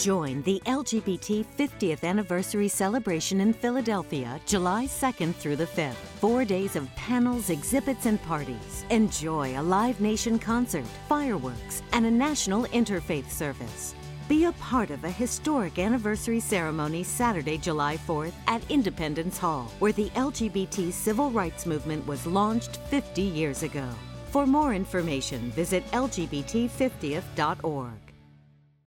Join the LGBT 50th anniversary celebration in Philadelphia, July 2nd through the 5th. 4 days of panels, exhibits, and parties. Enjoy a Live Nation concert, fireworks, and a national interfaith service. Be a part of a historic anniversary ceremony Saturday, July 4th at Independence Hall, where the LGBT civil rights movement was launched 50 years ago. For more information, visit lgbt50th.org.